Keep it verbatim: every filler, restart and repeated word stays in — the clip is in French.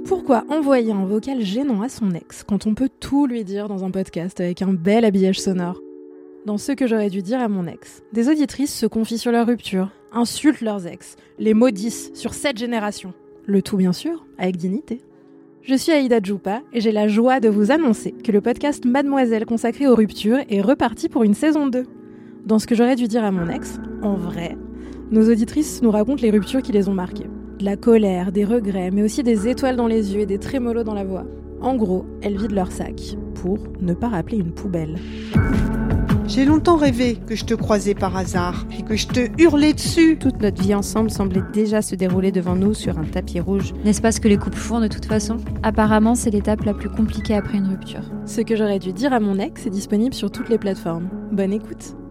Pourquoi envoyer un vocal gênant à son ex quand on peut tout lui dire dans un podcast avec un bel habillage sonore ? Dans ce que j'aurais dû dire à mon ex, des auditrices se confient sur leur rupture, insultent leurs ex, les maudissent sur cette génération. Le tout bien sûr, avec dignité. Je suis Aïda Djoupa et j'ai la joie de vous annoncer que le podcast Mademoiselle consacré aux ruptures est reparti pour une saison deux. Dans ce que j'aurais dû dire à mon ex, en vrai, nos auditrices nous racontent les ruptures qui les ont marquées. De la colère, des regrets, mais aussi des étoiles dans les yeux et des trémolos dans la voix. En gros, elles vident leur sac, pour ne pas rappeler une poubelle. J'ai longtemps rêvé que je te croisais par hasard et que je te hurlais dessus. Toute notre vie ensemble semblait déjà se dérouler devant nous sur un tapis rouge. N'est-ce pas ce que les couples font de toute façon ? Apparemment, c'est l'étape la plus compliquée après une rupture. Ce que j'aurais dû dire à mon ex est disponible sur toutes les plateformes. Bonne écoute.